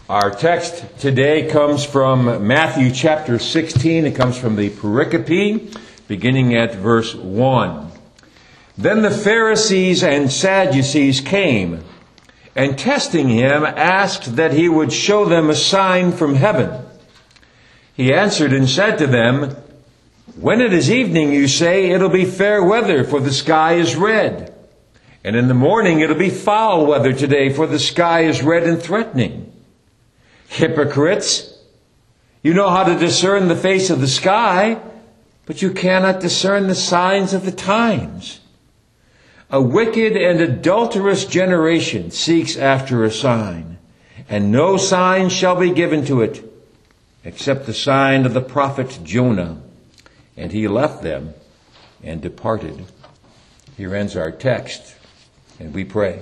Our text today comes from Matthew chapter 16. It comes from the pericope, beginning at verse 1. Then the Pharisees and Sadducees came, and testing him, asked that he would show them a sign from heaven. He answered and said to them, "When it is evening, you say, it'll be fair weather, for the sky is red. And in the morning it'll be foul weather today, for the sky is red and threatening. Hypocrites, you know how to discern the face of the sky, but you cannot discern the signs of the times. A wicked and adulterous generation seeks after a sign, and no sign shall be given to it, except the sign of the prophet Jonah." And he left them and departed. Here ends our text, and we pray.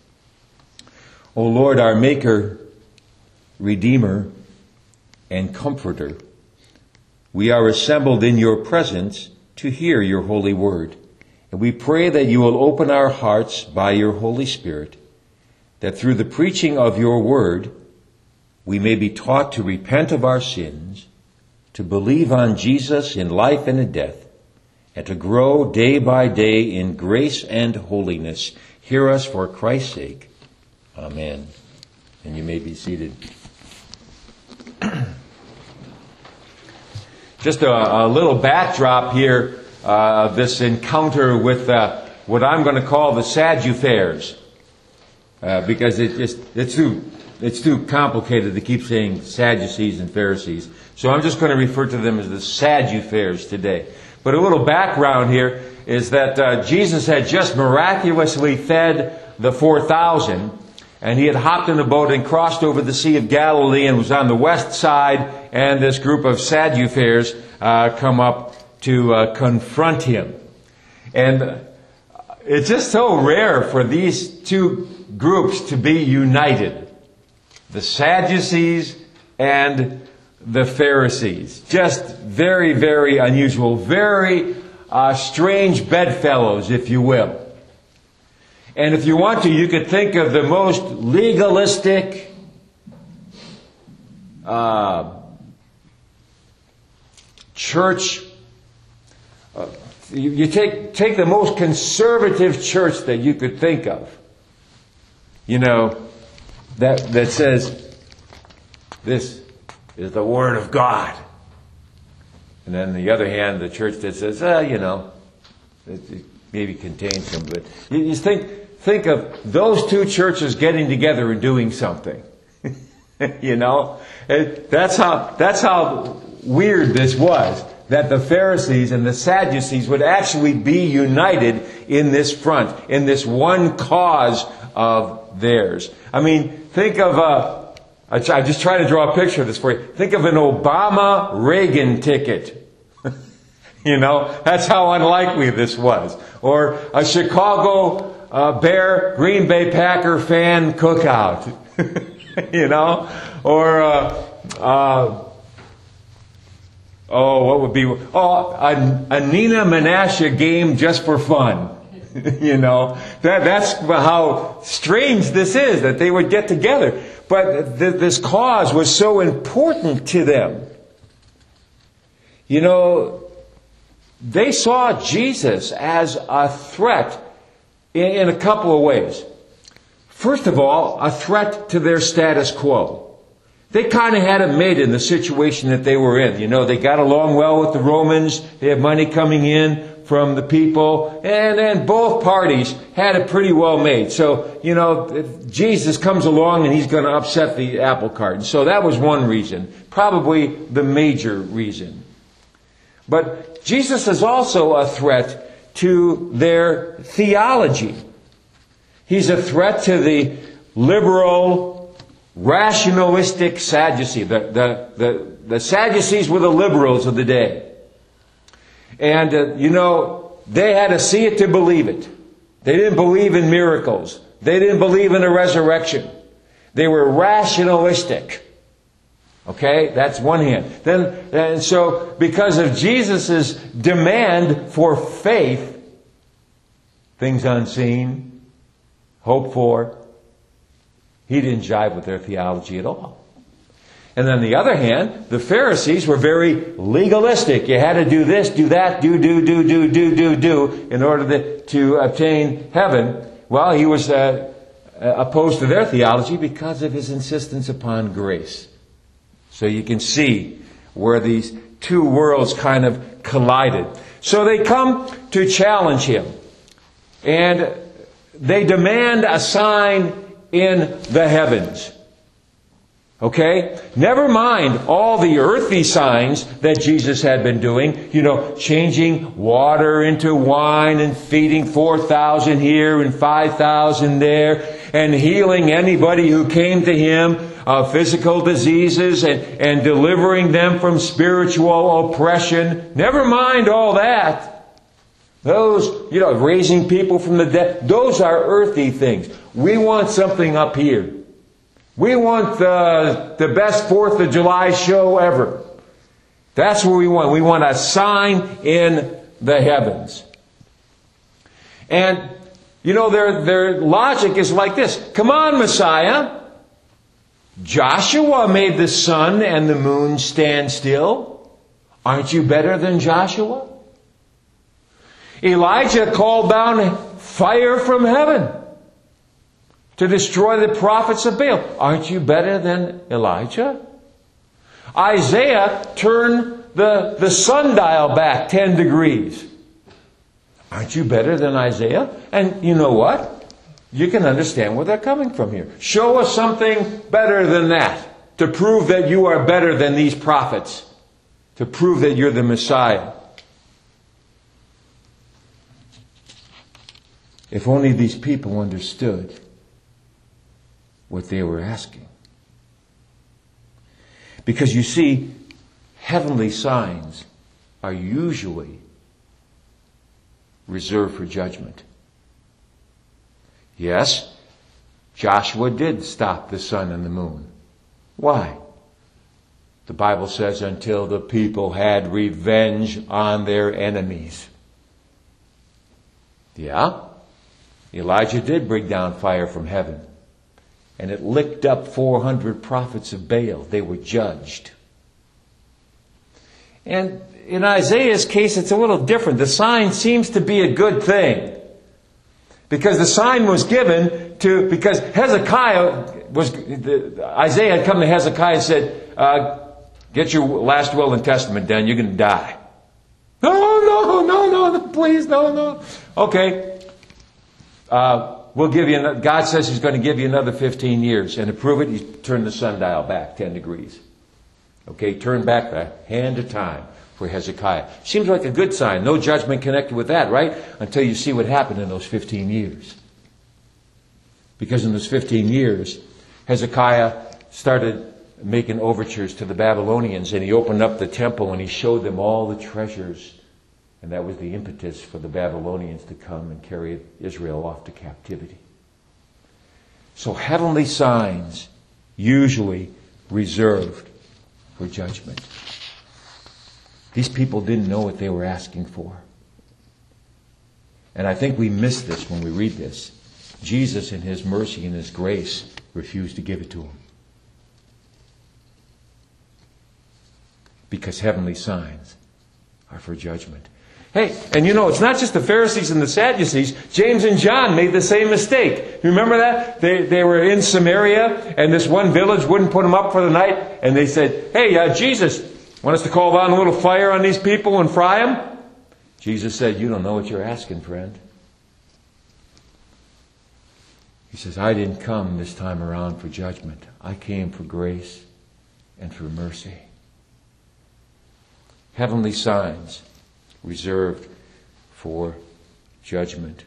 O Lord, our Maker, Redeemer, and Comforter, we are assembled in your presence to hear your holy word. And we pray that you will open our hearts by your Holy Spirit, that through the preaching of your word, we may be taught to repent of our sins, to believe on Jesus in life and in death, and to grow day by day in grace and holiness. Hear us for Christ's sake. Amen. And you may be seated. Just a little backdrop here, this encounter with what I'm going to call the Sadducees, because it's too complicated to keep saying Sadducees and Pharisees. So I'm just going to refer to them as the Sadducees today. But a little background here is that Jesus had just miraculously fed the 4,000, and he had hopped in a boat and crossed over the Sea of Galilee and was on the west side, and this group of Sadducees come up to confront him. And it's just so rare for these two groups to be united. The Sadducees and the Pharisees. Just very, very unusual. Very strange bedfellows, if you will. And if you want to, you could think of the most legalistic, church. You take the most conservative church that you could think of. You know, that says, this is the Word of God. And then on the other hand, the church that says, it maybe contains some, but you think of those two churches getting together and doing something. You know, that's how weird this was, that the Pharisees and the Sadducees would actually be united in this front, in this one cause of theirs. I mean, think of I'm just trying to draw a picture of this for you. Think of an Obama-Reagan ticket. You know, that's how unlikely this was. Or a Chicago Bear-Green Bay Packer fan cookout. You know? Or, what would be... a Nina Menashe game just for fun. You know? That's how strange this is, that they would get together. But this cause was so important to them. You know, they saw Jesus as a threat in a couple of ways. First of all, a threat to their status quo. They kind of had it made in the situation that they were in. You know, they got along well with the Romans. They had money coming in from the people, and both parties had it pretty well made. So, you know, Jesus comes along and he's going to upset the apple cart. And so that was one reason, probably the major reason. But Jesus is also a threat to their theology. He's a threat to the liberal, rationalistic Sadducee. The Sadducees were the liberals of the day. And, they had to see it to believe it. They didn't believe in miracles. They didn't believe in a resurrection. They were rationalistic. Okay? That's one hand. And so, because of Jesus' demand for faith, things unseen, hoped for, he didn't jive with their theology at all. And on the other hand, the Pharisees were very legalistic. You had to do this, do that, do, in order to obtain heaven. Well, he was opposed to their theology because of his insistence upon grace. So you can see where these two worlds kind of collided. So they come to challenge him. And they demand a sign in the heavens. Okay? Never mind all the earthly signs that Jesus had been doing. You know, changing water into wine and feeding 4,000 here and 5,000 there. And healing anybody who came to him of physical diseases and delivering them from spiritual oppression. Never mind all that. Those, you know, raising people from the dead. Those are earthly things. We want something up here. We want the best 4th of July show ever. That's what we want. We want a sign in the heavens. And, you know, their logic is like this. Come on, Messiah. Joshua made the sun and the moon stand still. Aren't you better than Joshua? Elijah called down fire from heaven to destroy the prophets of Baal. Aren't you better than Elijah? Isaiah turned the sundial back 10 degrees. Aren't you better than Isaiah? And you know what? You can understand where they're coming from here. Show us something better than that to prove that you are better than these prophets, to prove that you're the Messiah. If only these people understood what they were asking. Because you see, heavenly signs are usually reserved for judgment. Yes, Joshua did stop the sun and the moon. Why? The Bible says until the people had revenge on their enemies. Yeah, Elijah did bring down fire from heaven. And it licked up 400 prophets of Baal. They were judged. And in Isaiah's case, it's a little different. The sign seems to be a good thing. Because the sign was given because Isaiah had come to Hezekiah and said, get your last will and testament done, you're going to die. No, please, no. Okay. We'll give you, God says He's going to give you another 15 years. And to prove it, He turned the sundial back 10 degrees. Okay, turn back the hand of time for Hezekiah. Seems like a good sign. No judgment connected with that, right? Until you see what happened in those 15 years. Because in those 15 years, Hezekiah started making overtures to the Babylonians, and he opened up the temple and he showed them all the treasures. And that was the impetus for the Babylonians to come and carry Israel off to captivity. So heavenly signs usually reserved for judgment. These people didn't know what they were asking for. And I think we miss this when we read this. Jesus, in His mercy and His grace, refused to give it to them. Because heavenly signs are for judgment. Hey, and you know, it's not just the Pharisees and the Sadducees. James and John made the same mistake. You remember that? They were in Samaria, and this one village wouldn't put them up for the night. And they said, hey, Jesus, want us to call down a little fire on these people and fry them? Jesus said, you don't know what you're asking, friend. He says, I didn't come this time around for judgment. I came for grace and for mercy. Heavenly signs reserved for judgment.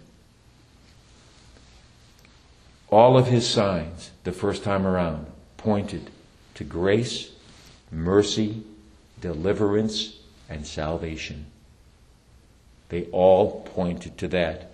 All of His signs, the first time around, pointed to grace, mercy, deliverance, and salvation. They all pointed to that.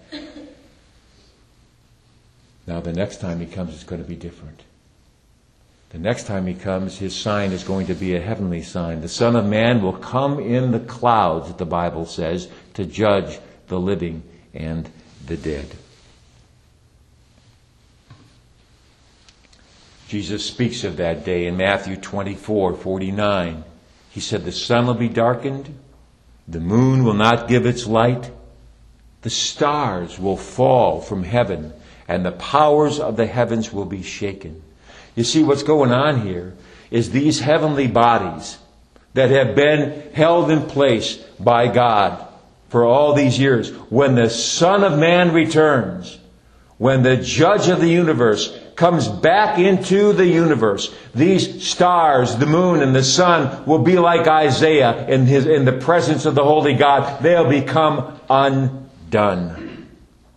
Now the next time He comes, it's going to be different. The next time He comes, His sign is going to be a heavenly sign. The Son of Man will come in the clouds, the Bible says, to judge the living and the dead. Jesus speaks of that day in Matthew 24:49. He said, the sun will be darkened, the moon will not give its light, the stars will fall from heaven, and the powers of the heavens will be shaken. You see, what's going on here is these heavenly bodies that have been held in place by God for all these years, when the Son of Man returns, when the Judge of the universe comes back into the universe, these stars, the moon and the sun, will be like Isaiah in the presence of the Holy God. They'll become undone.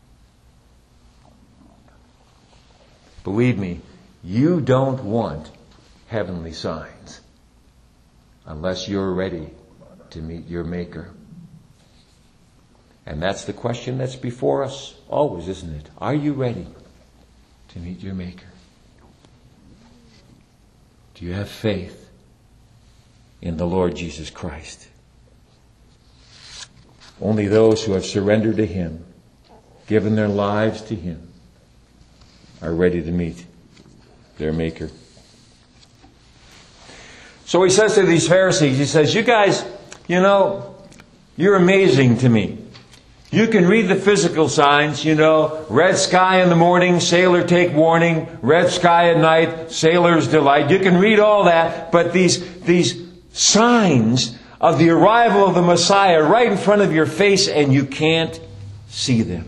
Believe me, you don't want heavenly signs unless you're ready to meet your Maker. And that's the question that's before us always, isn't it? Are you ready to meet your Maker? Do you have faith in the Lord Jesus Christ? Only those who have surrendered to Him, given their lives to Him, are ready to meet their Maker. So he says to these Pharisees, he says, you guys, you're amazing to me. You can read the physical signs, red sky in the morning, sailor take warning, red sky at night, sailor's delight. You can read all that, but these signs of the arrival of the Messiah right in front of your face, and you can't see them.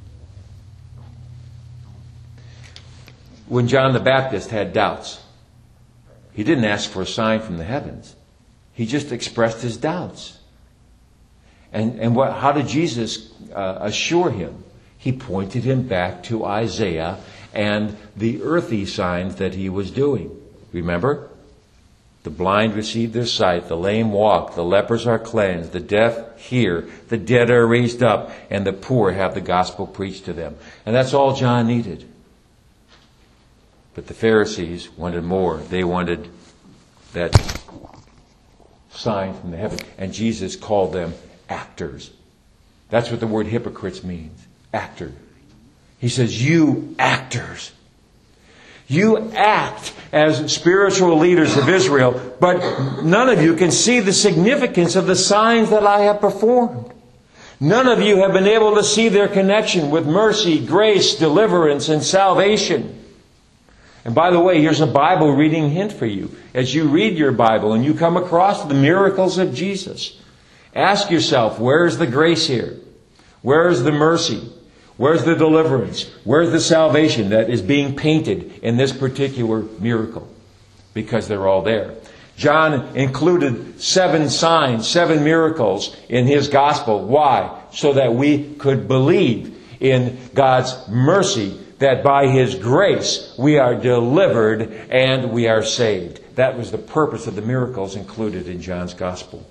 When John the Baptist had doubts, he didn't ask for a sign from the heavens. He just expressed his doubts. And how did Jesus assure him? He pointed him back to Isaiah and the earthy signs that he was doing. Remember? The blind receive their sight, the lame walk, the lepers are cleansed, the deaf hear, the dead are raised up, and the poor have the gospel preached to them. And that's all John needed. But the Pharisees wanted more. They wanted that sign from the heaven. And Jesus called them actors. That's what the word hypocrites means. Actor. He says, you actors. You act as spiritual leaders of Israel, but none of you can see the significance of the signs that I have performed. None of you have been able to see their connection with mercy, grace, deliverance, and salvation. And by the way, here's a Bible reading hint for you. As you read your Bible and you come across the miracles of Jesus, ask yourself, where's the grace here? Where's the mercy? Where's the deliverance? Where's the salvation that is being painted in this particular miracle? Because they're all there. John included 7 signs, 7 miracles in his gospel. Why? So that we could believe in God's mercy, that by His grace we are delivered and we are saved. That was the purpose of the miracles included in John's gospel.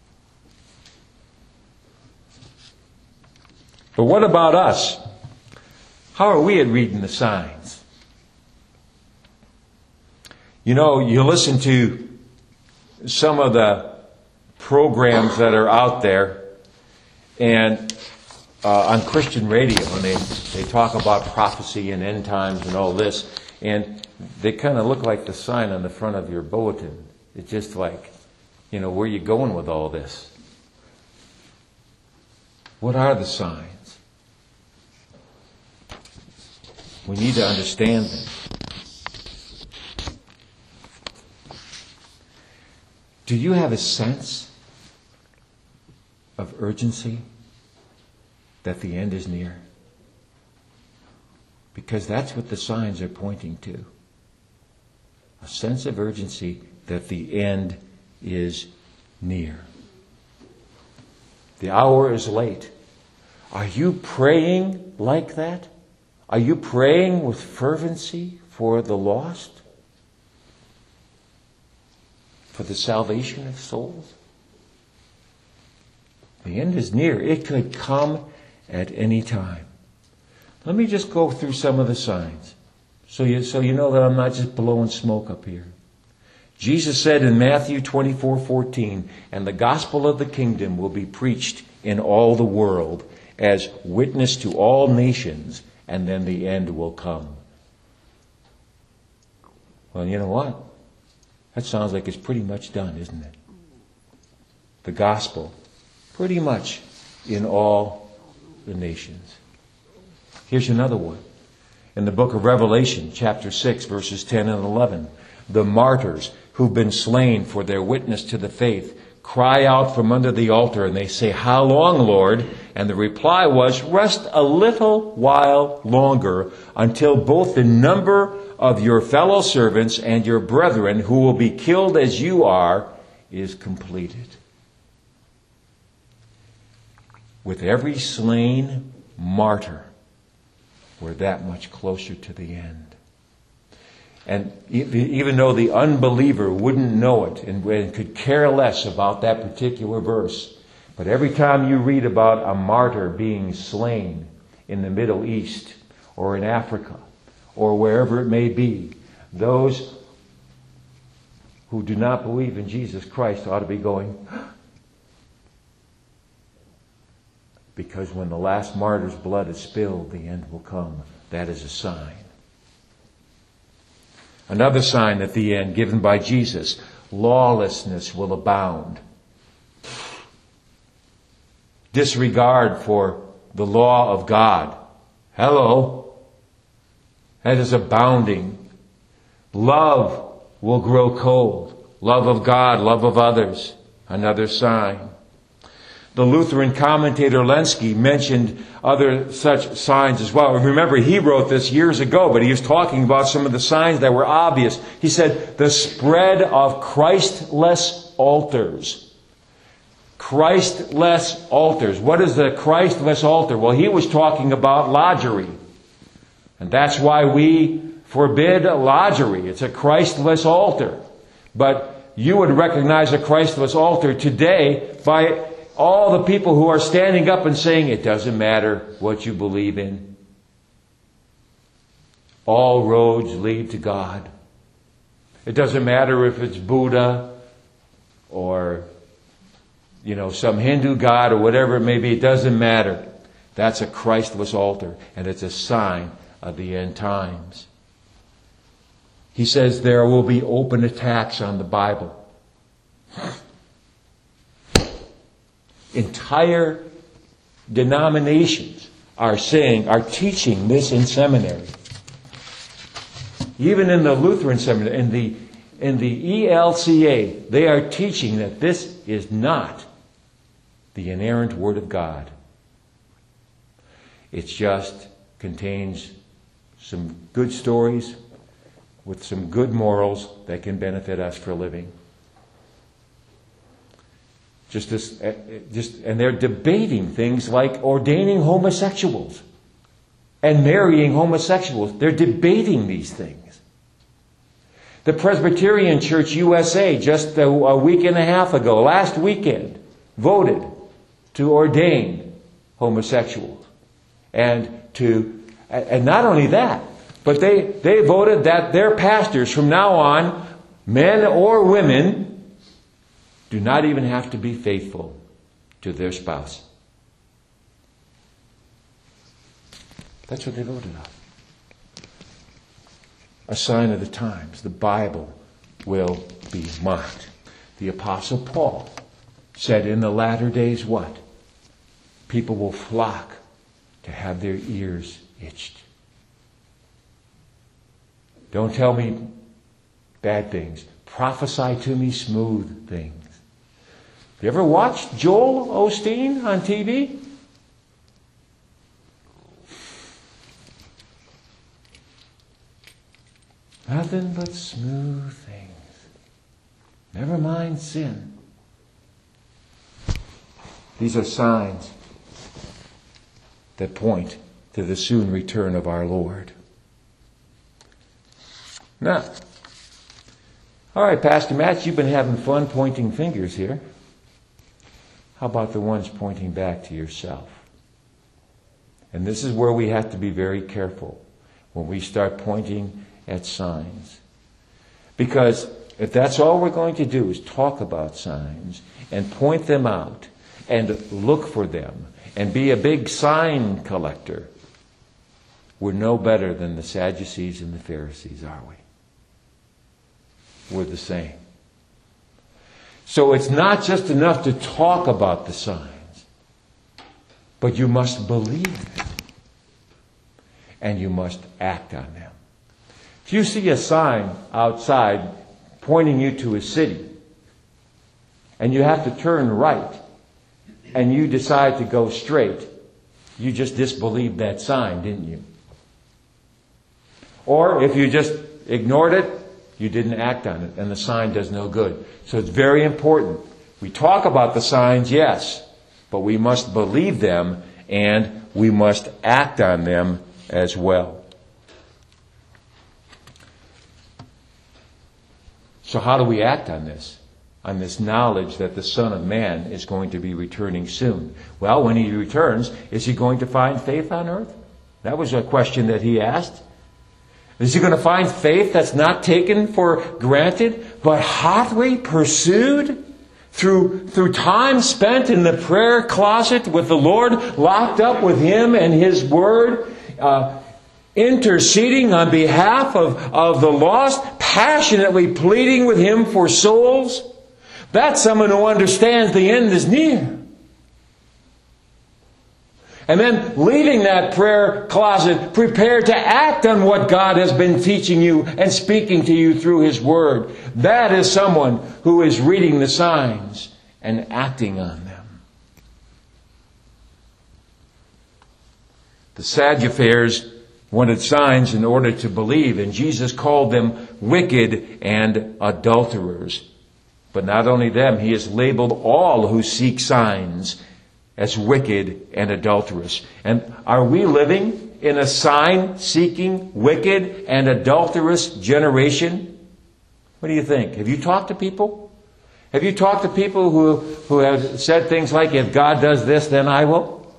But what about us? How are we at reading the signs? You listen to some of the programs that are out there and on Christian radio, and they talk about prophecy and end times and all this, and they kind of look like the sign on the front of your bulletin. It's just like, where are you going with all this? What are the signs? We need to understand them. Do you have a sense of urgency that the end is near? Because that's what the signs are pointing to. A sense of urgency that the end is near. The hour is late. Are you praying like that? Are you praying with fervency for the lost? For the salvation of souls? The end is near. It could come at any time. Let me just go through some of the signs so you know that I'm not just blowing smoke up here. Jesus said in Matthew 24:14, and the gospel of the kingdom will be preached in all the world as witness to all nations, and then the end will come. Well, you know what? That sounds like it's pretty much done, isn't it? The gospel, pretty much in all the nations. Here's another one. In the book of Revelation, chapter 6, verses 10 and 11, the martyrs who've been slain for their witness to the faith cry out from under the altar and they say, "How long, Lord?" And the reply was, "Rest a little while longer until both the number of your fellow servants and your brethren who will be killed as you are is completed." With every slain martyr, we're that much closer to the end. And even though the unbeliever wouldn't know it and could care less about that particular verse, but every time you read about a martyr being slain in the Middle East or in Africa or wherever it may be, those who do not believe in Jesus Christ ought to be going, because when the last martyr's blood is spilled, the end will come. That is a sign. Another sign at the end given by Jesus, lawlessness will abound. Disregard for the law of God. Hello. That is abounding. Love will grow cold. Love of God, love of others. Another sign. The Lutheran commentator Lenski mentioned other such signs as well. Remember, he wrote this years ago, but he was talking about some of the signs that were obvious. He said, the spread of Christless altars. Christless altars. What is a Christless altar? Well, he was talking about lodgery. And that's why we forbid lodgery. It's a Christless altar. But you would recognize a Christless altar today by all the people who are standing up and saying, it doesn't matter what you believe in. All roads lead to God. It doesn't matter if it's Buddha or, some Hindu god or whatever it may be. It doesn't matter. That's a Christless altar, and it's a sign of the end times. He says there will be open attacks on the Bible. Entire denominations are teaching this in seminary. Even in the Lutheran seminary, in the ELCA, they are teaching that this is not the inerrant Word of God. It just contains some good stories with some good morals that can benefit us for a living. And they're debating things like ordaining homosexuals and marrying homosexuals. They're debating these things. The Presbyterian Church USA, just a week and a half ago, last weekend, voted to ordain homosexuals. And not only that, but they voted that their pastors from now on, men or women, do not even have to be faithful to their spouse. That's what they voted on. A sign of the times. The Bible will be mocked. The Apostle Paul said in the latter days what? People will flock to have their ears itched. Don't tell me bad things. Prophesy to me smooth things. You ever watched Joel Osteen on TV? Nothing but smooth things. Never mind sin. These are signs that point to the soon return of our Lord. Now, all right, Pastor Matt, you've been having fun pointing fingers here. How about the ones pointing back to yourself? And this is where we have to be very careful when we start pointing at signs. Because if that's all we're going to do is talk about signs and point them out and look for them and be a big sign collector, we're no better than the Sadducees and the Pharisees, are we? were the same. So it's not just enough to talk about the signs, but you must believe them. And you must act on them. If you see a sign outside pointing you to a city, and you have to turn right, and you decide to go straight, you just disbelieved that sign, didn't you? Or if you just ignored it, you didn't act on it, and the sign does no good. So it's very important. We talk about the signs, yes, but we must believe them, and we must act on them as well. So how do we act on this? On this knowledge that the Son of Man is going to be returning soon. Well, when He returns, is He going to find faith on earth? That was a question that He asked. Is He going to find faith that's not taken for granted, but hotly pursued through time spent in the prayer closet with the Lord, locked up with Him and His Word, interceding on behalf of the lost, passionately pleading with Him for souls? That's someone who understands the end is near. And then leaving that prayer closet, prepared to act on what God has been teaching you and speaking to you through His Word. That is someone who is reading the signs and acting on them. The Sadducees wanted signs in order to believe, and Jesus called them wicked and adulterers. But not only them, He has labeled all who seek signs as wicked and adulterous. And are we living in a sign-seeking, wicked and adulterous generation? What do you think? Have you talked to people? Have you talked to people who have said things like, if God does this, then I will?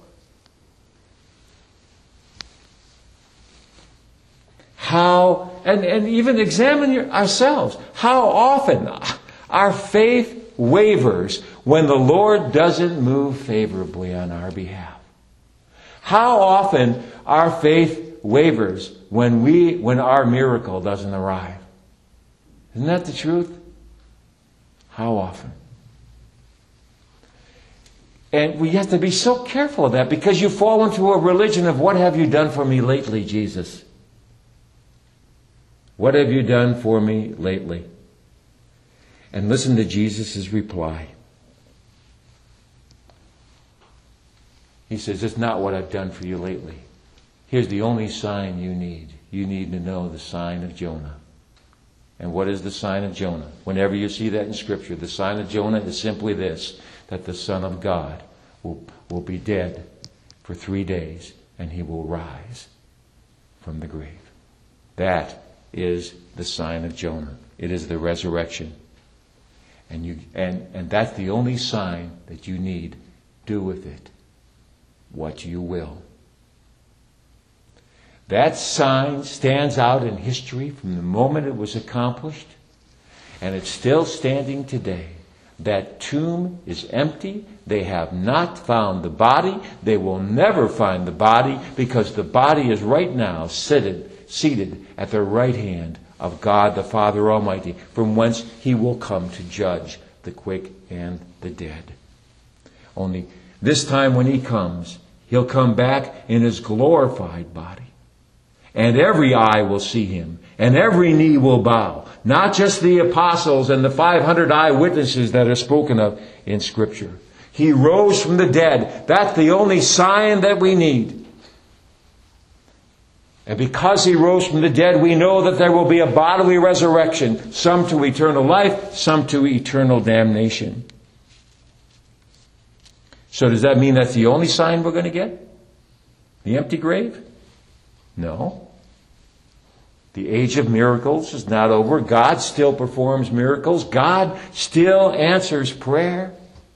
How, and even examine ourselves. How often our faith wavers when the Lord doesn't move favorably on our behalf. How often our faith wavers when our miracle doesn't arrive. Isn't that the truth? How often? And we have to be so careful of that, because you fall into a religion of, what have you done for me lately, Jesus? What have you done for me lately? And listen to Jesus' reply. He says, it's not what I've done for you lately. Here's the only sign you need. You need to know the sign of Jonah. And what is the sign of Jonah? Whenever you see that in Scripture, the sign of Jonah is simply this, that the Son of God will be dead for 3 days, and He will rise from the grave. That is the sign of Jonah. It is the resurrection. And that's the only sign that you need. Do with it what you will. That sign stands out in history from the moment it was accomplished, and it's still standing today. That tomb is empty. They have not found the body. They will never find the body, because the body is right now seated at the right hand of God the Father Almighty, from whence He will come to judge the quick and the dead. Only this time when He comes, He'll come back in His glorified body. And every eye will see Him, and every knee will bow. Not just the apostles and the 500 eyewitnesses that are spoken of in Scripture. He rose from the dead. That's the only sign that we need. And because He rose from the dead, we know that there will be a bodily resurrection, some to eternal life, some to eternal damnation. So does that mean that's the only sign we're going to get? The empty grave? No. The age of miracles is not over. God still performs miracles. God still answers prayer.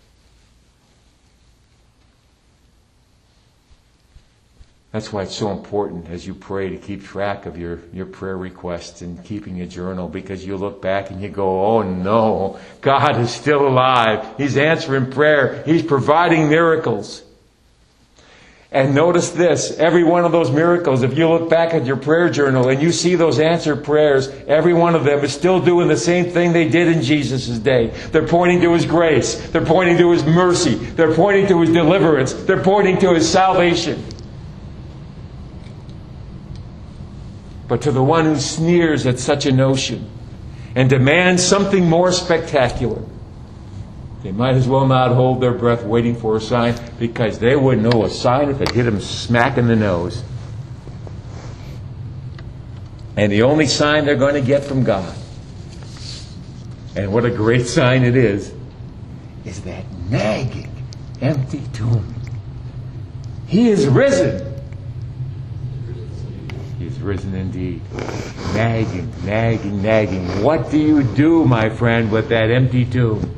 That's why it's so important as you pray to keep track of your prayer requests and keeping a journal, because you look back and you go, oh no, God is still alive. He's answering prayer. He's providing miracles. And notice this, every one of those miracles, if you look back at your prayer journal and you see those answered prayers, every one of them is still doing the same thing they did in Jesus' day. They're pointing to His grace. They're pointing to His mercy. They're pointing to His deliverance. They're pointing to His salvation. But to the one who sneers at such a notion and demands something more spectacular, they might as well not hold their breath waiting for a sign, because they wouldn't know a sign if it hit them smack in the nose. And the only sign they're going to get from God, and what a great sign it is that nagging, empty tomb. He is risen. He is risen indeed. Nagging, nagging, nagging. What do you do, my friend, with that empty tomb?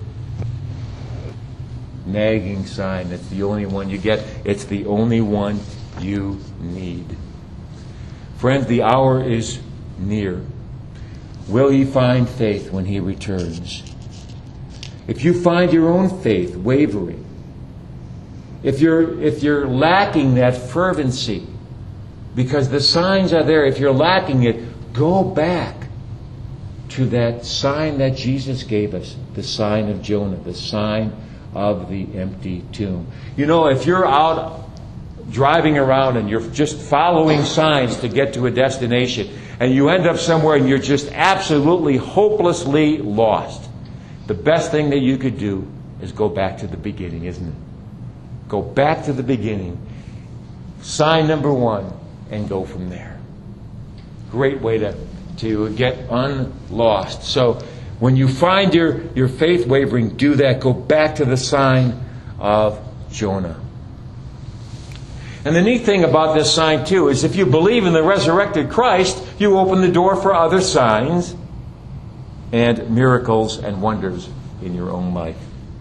Nagging sign. That's the only one you get. It's the only one you need. Friends, the hour is near. Will ye find faith when He returns? If you find your own faith wavering, if you're lacking that fervency, because the signs are there, if you're lacking it, go back to that sign that Jesus gave us, the sign of Jonah, the sign of the empty tomb. You know, if you're out driving around and you're just following signs to get to a destination, and you end up somewhere and you're just absolutely hopelessly lost, the best thing that you could do is go back to the beginning, isn't it? Go back to the beginning. Sign number one, and go from there. Great way to get unlost. So when you find your faith wavering, do that. Go back to the sign of Jonah. And the neat thing about this sign, too, is if you believe in the resurrected Christ, you open the door for other signs and miracles and wonders in your own life.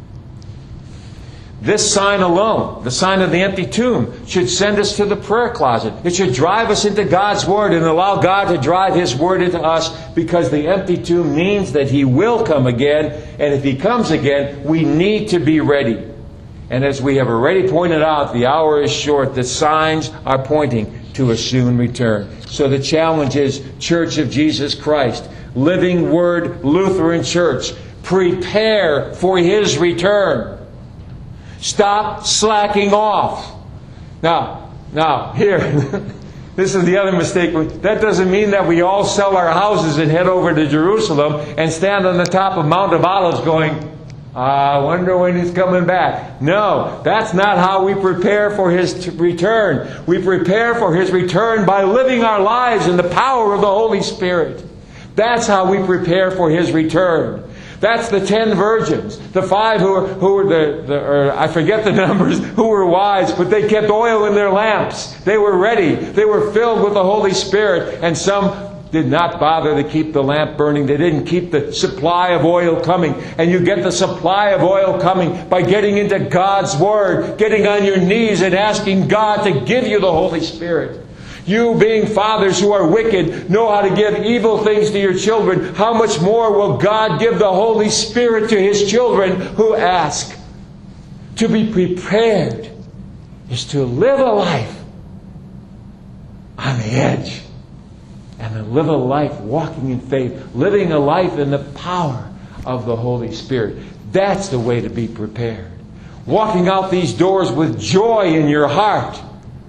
This sign alone, the sign of the empty tomb, should send us to the prayer closet. It should drive us into God's Word and allow God to drive His Word into us, because the empty tomb means that He will come again. And if He comes again, we need to be ready. And as we have already pointed out, the hour is short. The signs are pointing to a soon return. So the challenge is, Church of Jesus Christ, Living Word Lutheran Church, prepare for His return. Stop slacking off. Now, here, this is the other mistake. That doesn't mean that we all sell our houses and head over to Jerusalem and stand on the top of Mount of Olives going, I wonder when He's coming back. No, that's not how we prepare for His return. We prepare for His return by living our lives in the power of the Holy Spirit. That's how we prepare for His return. That's the 10 virgins, the 5 who were I forget the numbers, who were wise, but they kept oil in their lamps. They were ready. They were filled with the Holy Spirit, and some did not bother to keep the lamp burning. They didn't keep the supply of oil coming. And you get the supply of oil coming by getting into God's Word, getting on your knees and asking God to give you the Holy Spirit. You, being fathers who are wicked, know how to give evil things to your children. How much more will God give the Holy Spirit to His children who ask? To be prepared is to live a life on the edge. And to live a life walking in faith. Living a life in the power of the Holy Spirit. That's the way to be prepared. Walking out these doors with joy in your heart.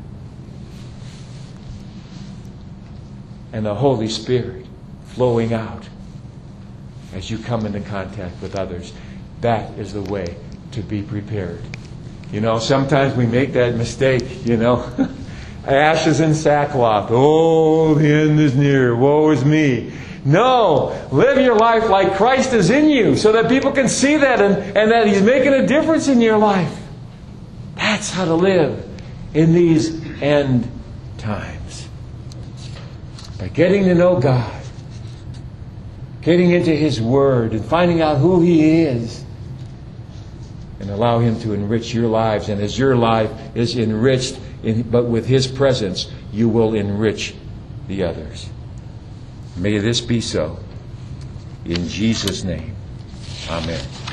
And the Holy Spirit flowing out as you come into contact with others. That is the way to be prepared. You know, sometimes we make that mistake, you know. Ashes and sackcloth. Oh, the end is near. Woe is me. No. Live your life like Christ is in you, so that people can see that and that He's making a difference in your life. That's how to live in these end times. By getting to know God, getting into His Word, and finding out who He is, and allow Him to enrich your lives. And as your life is enriched, but with His presence, you will enrich the others. May this be so. In Jesus' name, amen.